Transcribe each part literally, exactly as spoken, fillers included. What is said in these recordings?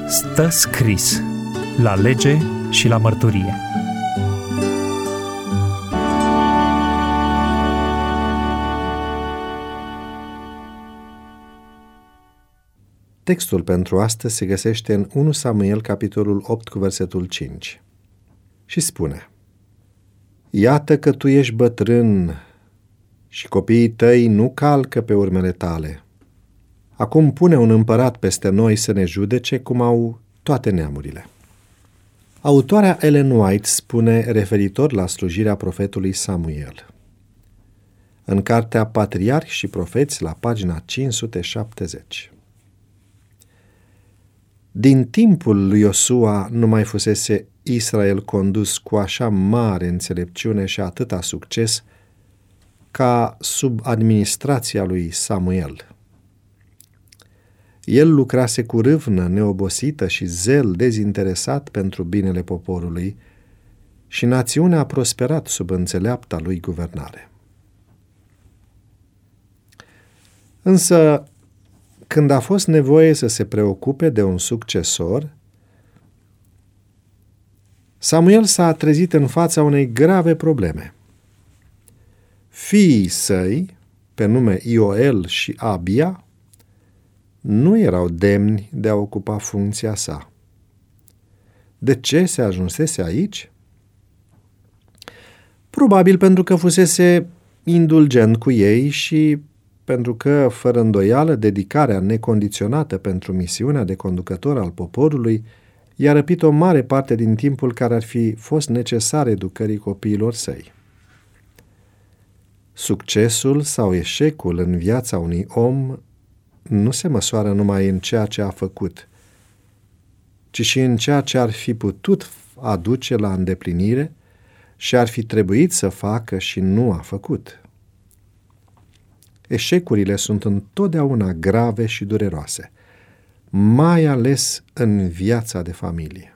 Stă scris la lege și la mărturie. Textul pentru astăzi se găsește în unu Samuel, capitolul opt, cu versetul cinci. Și spune: Iată că tu ești bătrân și copiii tăi nu calcă pe urmele tale. Acum pune un împărat peste noi să ne judece cum au toate neamurile. Autoarea Ellen White spune referitor la slujirea profetului Samuel. În cartea Patriarhi și Profeți, la pagina cinci sute șaptezeci. Din timpul lui Iosua nu mai fusese Israel condus cu așa mare înțelepciune și atâta succes ca sub administrația lui Samuel. El lucrase cu râvnă neobosită și zel dezinteresat pentru binele poporului și națiunea a prosperat sub înțeleapta lui guvernare. Însă, când a fost nevoie să se preocupe de un succesor, Samuel s-a trezit în fața unei grave probleme. Fiii săi, pe nume Ioel și Abia, nu erau demni de a ocupa funcția sa. De ce se ajunsese aici? Probabil pentru că fusese indulgent cu ei și pentru că, fără îndoială, dedicarea necondiționată pentru misiunea de conducător al poporului i-a răpit o mare parte din timpul care ar fi fost necesar educării copiilor săi. Succesul sau eșecul în viața unui om nu se măsoară numai în ceea ce a făcut, ci și în ceea ce ar fi putut aduce la îndeplinire și ar fi trebuit să facă și nu a făcut. Eșecurile sunt întotdeauna grave și dureroase, mai ales în viața de familie.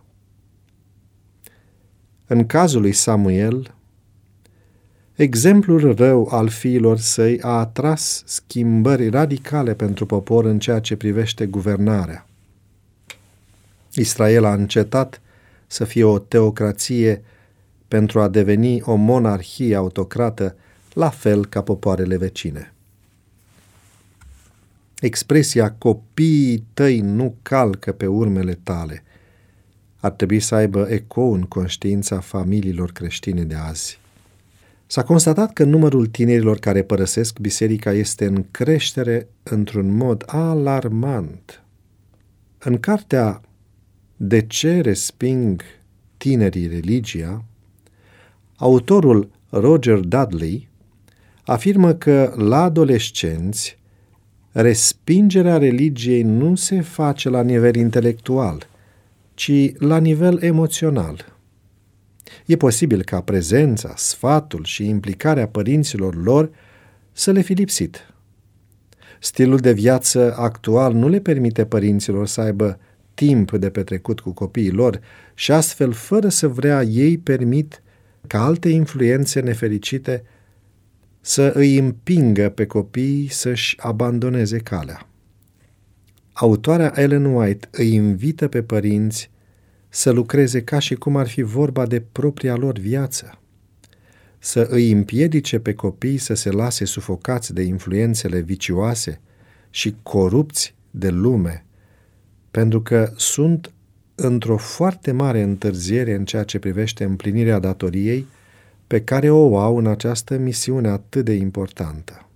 În cazul lui Samuel, exemplul rău al fiilor săi a atras schimbări radicale pentru popor în ceea ce privește guvernarea. Israel a încetat să fie o teocrație pentru a deveni o monarhie autocrată, la fel ca popoarele vecine. Expresia copiii tăi nu calcă pe urmele tale ar trebui să aibă ecou în conștiința familiilor creștine de azi. S-a constatat că numărul tinerilor care părăsesc biserica este în creștere într-un mod alarmant. În cartea De ce resping tinerii religia, autorul Roger Dudley afirmă că la adolescenți respingerea religiei nu se face la nivel intelectual, ci la nivel emoțional. E posibil ca prezența, sfatul și implicarea părinților lor să le fi lipsit. Stilul de viață actual nu le permite părinților să aibă timp de petrecut cu copiii lor și astfel, fără să vrea, ei permit ca alte influențe nefericite să îi împingă pe copii să-și abandoneze calea. Autoarea Ellen White îi invită pe părinți să lucreze ca și cum ar fi vorba de propria lor viață, să îi împiedice pe copii să se lase sufocați de influențele vicioase și corupți de lume, pentru că sunt într-o foarte mare întârziere în ceea ce privește împlinirea datoriei pe care o au în această misiune atât de importantă.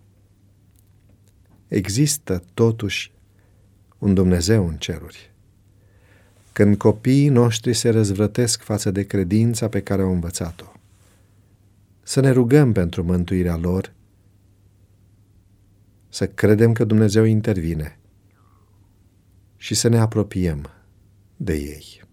Există, totuși, un Dumnezeu în ceruri. Când copiii noștri se răzvrătesc față de credința pe care au învățat-o, să ne rugăm pentru mântuirea lor, să credem că Dumnezeu intervine și să ne apropiem de ei.